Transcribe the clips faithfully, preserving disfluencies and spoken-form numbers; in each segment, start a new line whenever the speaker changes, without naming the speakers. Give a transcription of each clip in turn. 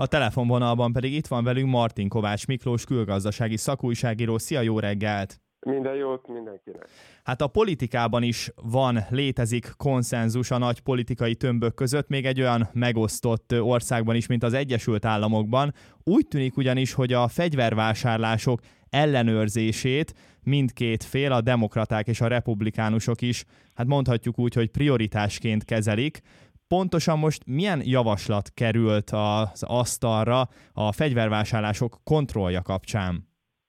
A telefonvonalban pedig itt van velünk Martin Kovács Miklós, külgazdasági szakújságíró. Szia, jó reggelt!
Minden jót mindenkinek!
Hát a politikában is van, létezik konszenzus a nagy politikai tömbök között, még egy olyan megosztott országban is, mint az Egyesült Államokban. Úgy tűnik ugyanis, hogy a fegyvervásárlások ellenőrzését mindkét fél, a demokraták és a republikánusok is, hát mondhatjuk úgy, hogy prioritásként kezelik. Pontosan most milyen javaslat került az asztalra a fegyvervásárlások kontrollja kapcsán?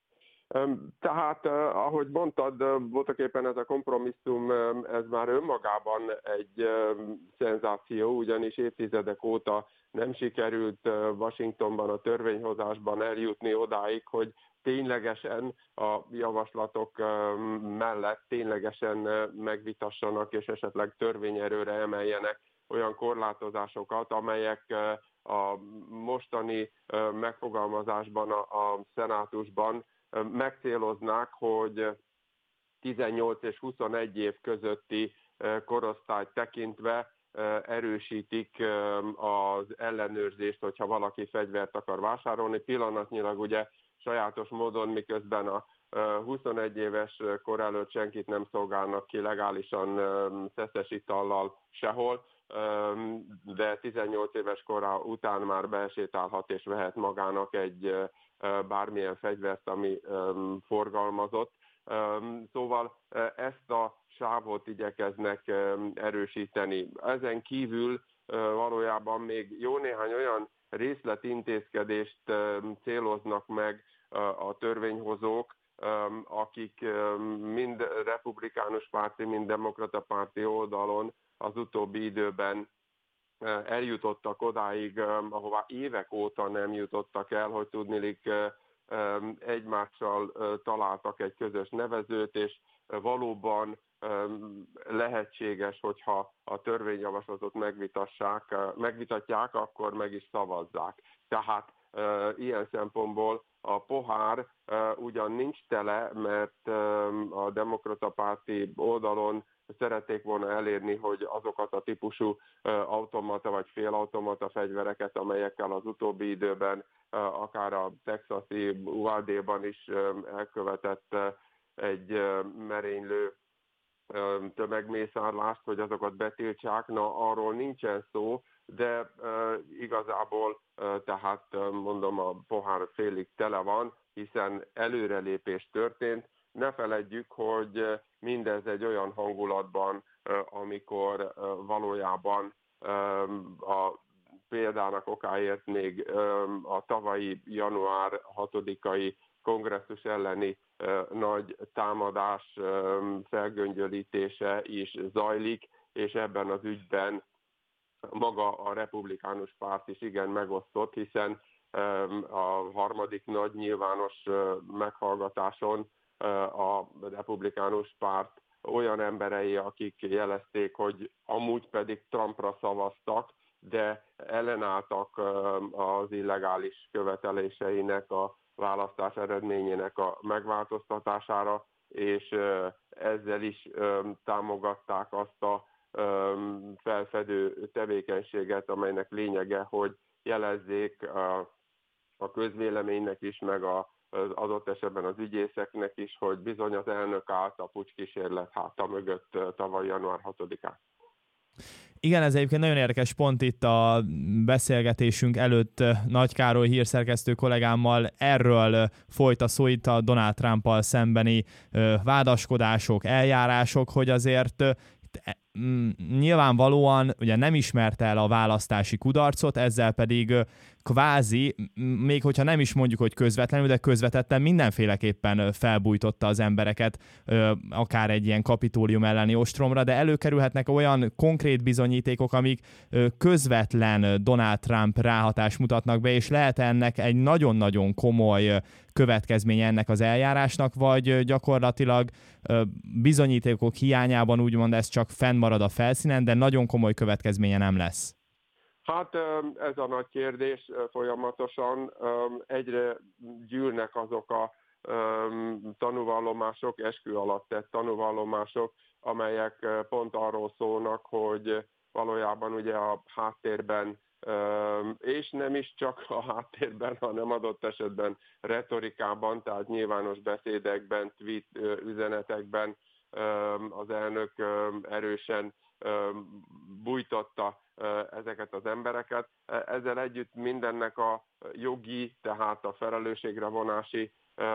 Tehát, ahogy mondtad, voltaképpen ez a kompromisszum, ez már önmagában egy szenzáció, ugyanis évtizedek óta nem sikerült Washingtonban a törvényhozásban eljutni odáig, hogy ténylegesen a javaslatok mellett ténylegesen megvitassanak és esetleg törvényerőre emeljenek olyan korlátozásokat, amelyek a mostani megfogalmazásban a szenátusban megcéloznák, hogy tizennyolc és huszonegy év közötti korosztályt tekintve erősítik az ellenőrzést, hogyha valaki fegyvert akar vásárolni. Pillanatnyilag ugye sajátos módon, miközben a huszonegy éves kor előtt senkit nem szolgálnak ki legálisan szeszes itallal sehol, de tizennyolc éves kora után már besétálhat és vehet magának egy bármilyen fegyvert, ami forgalmazott. Szóval ezt a sávot igyekeznek erősíteni. Ezen kívül valójában még jó néhány olyan részletintézkedést céloznak meg a törvényhozók, akik mind republikánus párti, mind demokrata párti oldalon az utóbbi időben eljutottak odáig, ahová évek óta nem jutottak el, hogy tudniillik egymással találtak egy közös nevezőt, és valóban lehetséges, hogyha a törvényjavaslatot megvitassák, megvitatják, akkor meg is szavazzák. Tehát ilyen szempontból a pohár ugyan nincs tele, mert a demokrata párti oldalon szerették volna elérni, hogy azokat a típusú automata vagy félautomata fegyvereket, amelyekkel az utóbbi időben akár a texasi Uvalde-ban is elkövetett egy merénylő tömegmészárlást, hogy azokat betiltsák. Na, arról nincsen szó, de igazából tehát mondom, a pohár félig tele van, hiszen előrelépés történt. Ne feledjük, hogy mindez egy olyan hangulatban, amikor valójában a példának okáért még a tavalyi január hatodikai kongresszus elleni nagy támadás felgöngyölítése is zajlik, és ebben az ügyben maga a republikánus párt is igen megosztott, hiszen a harmadik nagy nyilvános meghallgatáson a republikánus párt olyan emberei, akik jelezték, hogy amúgy pedig Trumpra szavaztak, de ellenálltak az illegális követeléseinek, a választás eredményének a megváltoztatására, és ezzel is támogatták azt a felfedő tevékenységet, amelynek lényege, hogy jelezzék a közvéleménynek is, meg a az adott esetben az ügyészeknek is, hogy bizony az elnök állt a pucskísérlet háta mögött tavaly január hatodikán.
Igen, ez egyébként nagyon érdekes pont itt a beszélgetésünk előtt Nagy Károly hírszerkesztő kollégámmal erről folyt a szó itt a Donald Trumpal szembeni vádaskodások, eljárások, hogy azért nyilvánvalóan ugye nem ismerte el a választási kudarcot, ezzel pedig kvázi, még hogyha nem is mondjuk, hogy közvetlenül, de közvetetten mindenféleképpen felbújtotta az embereket, akár egy ilyen kapitólium elleni ostromra, de előkerülhetnek olyan konkrét bizonyítékok, amik közvetlen Donald Trump ráhatást mutatnak be, és lehet ennek egy nagyon-nagyon komoly következménye ennek az eljárásnak, vagy gyakorlatilag bizonyítékok hiányában úgymond ez csak fennmarad a felszínen, de nagyon komoly következménye nem lesz.
Hát ez a nagy kérdés folyamatosan. Egyre gyűlnek azok a tanúvallomások, eskü alatt tett tanúvallomások, amelyek pont arról szólnak, hogy valójában ugye a háttérben és nem is csak a háttérben, hanem adott esetben retorikában, tehát nyilvános beszédekben, tweet üzenetekben az elnök erősen bújtatta ezeket az embereket. Ezzel együtt mindennek a jogi, tehát a felelősségre vonási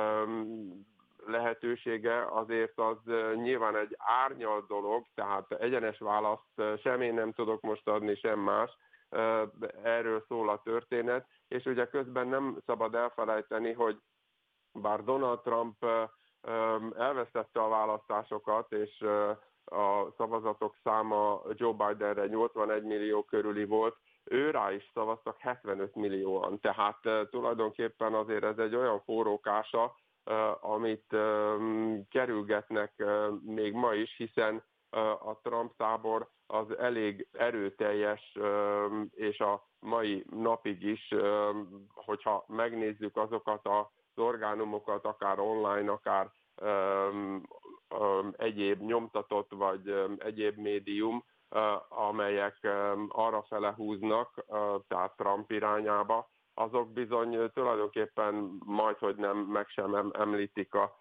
lehetősége azért az nyilván egy árnyalt dolog, tehát egyenes választ sem én nem tudok most adni, sem más. Erről szól a történet, és ugye közben nem szabad elfelejteni, hogy bár Donald Trump elvesztette a választásokat, és a szavazatok száma Joe Bidenre nyolcvanegy millió körüli volt, ő rá is szavaztak hetvenöt millióan. Tehát tulajdonképpen azért ez egy olyan forrókása, amit kerülgetnek még ma is, hiszen a Trump tábor az elég erőteljes, és a mai napig is, hogyha megnézzük azokat az orgánumokat, akár online, akár egyéb nyomtatott vagy egyéb médium, amelyek arrafele húznak, tehát Trump irányába, azok bizony tulajdonképpen majdhogy nem meg sem említik a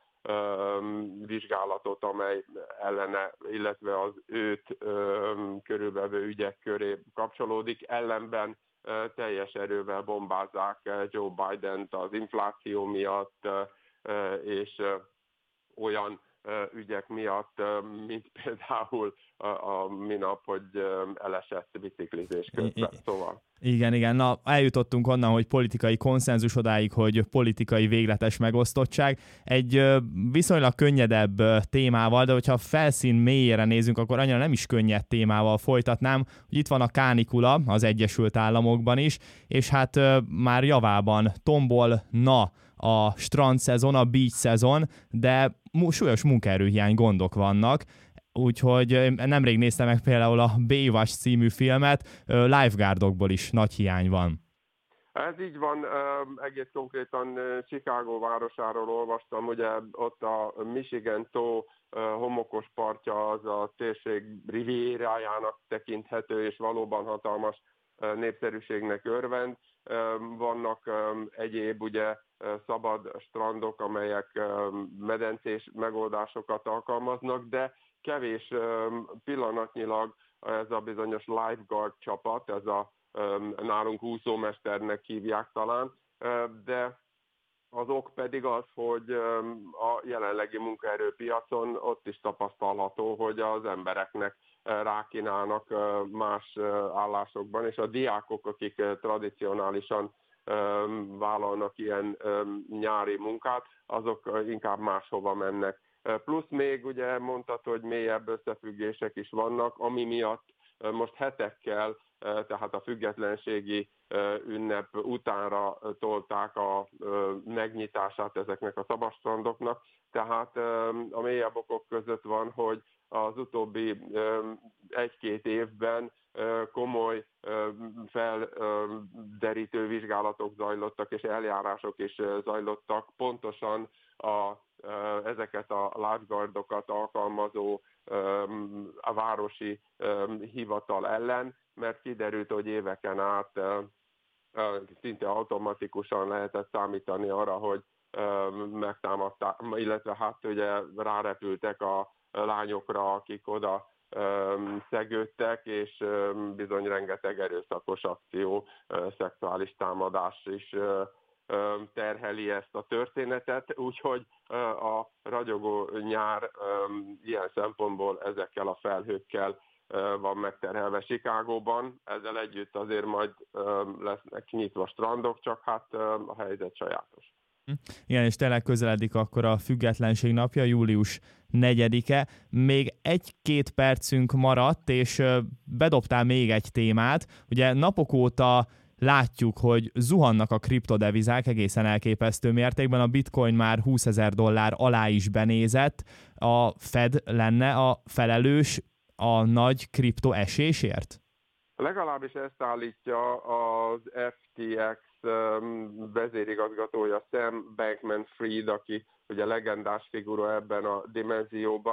vizsgálatot, amely ellene, illetve az őt körülvevő ügyek köré kapcsolódik. Ellenben teljes erővel bombázzák Joe Bident az infláció miatt, és olyan ügyek miatt, mint például a, a minap, hogy elesett biciklizés közben. Szóval.
Igen, igen. Na, eljutottunk onnan, hogy politikai konszenzus odáig, hogy politikai végletes megosztottság. Egy viszonylag könnyedebb témával, de hogyha a felszín mélyére nézünk, akkor annyira nem is könnyed témával folytatnám, hogy itt van a kánikula az Egyesült Államokban is, és hát már javában tombolna a strand szezon, a beach szezon, de súlyos munkaerőhiány gondok vannak. Úgyhogy nemrég néztem meg például a Baywatch című filmet, lifeguardokból is nagy hiány van.
Ez így van, egész konkrétan Chicago városáról olvastam, ugye ott a Michigan tó homokos partja az a térség rivérájának tekinthető, és valóban hatalmas népszerűségnek örvend. Vannak egyéb ugye szabad strandok, amelyek medencés megoldásokat alkalmaznak, de kevés pillanatnyilag ez a bizonyos lifeguard csapat, ez a nálunk úszómesternek hívják talán, de az ok pedig az, hogy a jelenlegi munkaerőpiacon ott is tapasztalható, hogy az embereknek rákínálnak más állásokban, és a diákok, akik tradicionálisan vállalnak ilyen nyári munkát, azok inkább máshova mennek. Plusz még ugye mondtad, hogy mélyebb összefüggések is vannak, ami miatt most hetekkel, tehát a függetlenségi ünnep utánra tolták a megnyitását ezeknek a szabadstrandoknak. Tehát a mélyebb okok között van, hogy az utóbbi egy-két évben komoly felderítő vizsgálatok zajlottak, és eljárások is zajlottak pontosan a, ezeket a lifeguardokat alkalmazó a városi hivatal ellen, mert kiderült, hogy éveken át szinte automatikusan lehetett számítani arra, hogy megtámadták, illetve hát ugye rárepültek a lányokra, akik oda szegődtek, és bizony rengeteg erőszakos akció, szexuális támadás is terheli ezt a történetet, úgyhogy a ragyogó nyár ilyen szempontból ezekkel a felhőkkel van megterhelve Chicagóban. Ezzel együtt azért majd lesznek nyitva strandok, csak hát a helyzet sajátos.
Igen, és tényleg közeledik akkor a Függetlenség napja, július negyedike. Még egy-két percünk maradt, és bedobtál még egy témát. Ugye napok óta látjuk, hogy zuhannak a kriptodevizák egészen elképesztő mértékben. A bitcoin már húszezer dollár alá is benézett. A Fed lenne a felelős a nagy kripto esésért?
Legalábbis ezt állítja az ef té exé vezérigazgatója Sam Bankman-Fried, aki ugye legendás figura ebben a dimenzióban.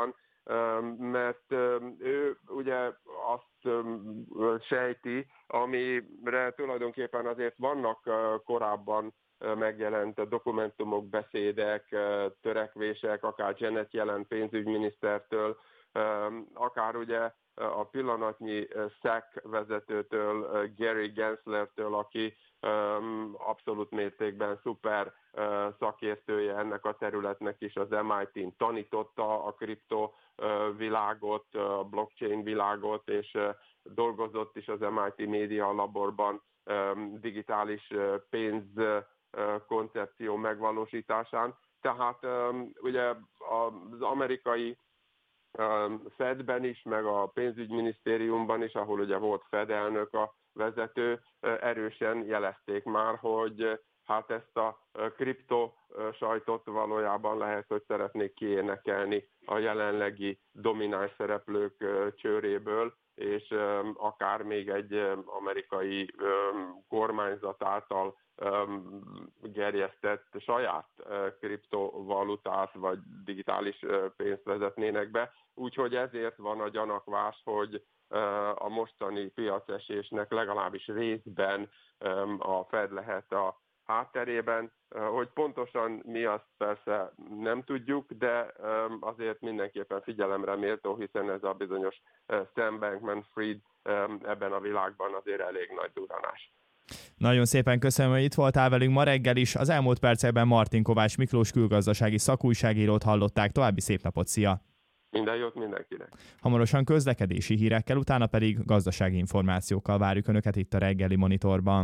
mert ő ugye azt sejti, amire tulajdonképpen azért vannak korábban megjelent dokumentumok, beszédek, törekvések, akár Janet Yellen pénzügyminisztertől, akár ugye a pillanatnyi es á cé vezetőtől, Gary Genslertől, aki abszolút mértékben szuper szakértője ennek a területnek is, az em i té-n tanította a kripto világot, a blockchain világot, és dolgozott is az em i té Media Laborban digitális pénz koncepció megvalósításán. Tehát ugye az amerikai Fedben is, meg a pénzügyminisztériumban is, ahol ugye volt Fed elnök a vezető, erősen jelezték már, hogy hát ezt a kripto sajtot valójában lehet, hogy szeretnék kiénekelni a jelenlegi domináns szereplők csőréből, és akár még egy amerikai kormányzat által gerjesztett saját kriptovalutát vagy digitális pénzt vezetnének be. Úgyhogy ezért van a gyanakvás, hogy a mostani piacesésnek legalábbis részben a Fed lehet a hátterében. Hogy pontosan mi, azt persze nem tudjuk, de azért mindenképpen figyelemre méltó, hiszen ez a bizonyos Sam Bankman-Fried ebben a világban azért elég nagy durranás.
Nagyon szépen köszönöm, hogy itt voltál velünk ma reggel is. Az elmúlt percekben Martin Kovács Miklós külgazdasági szakújságírót hallották. További szép napot, szia!
Minden jót mindenkinek!
Hamarosan közlekedési hírekkel, utána pedig gazdasági információkkal várjuk Önöket itt a reggeli Monitorban.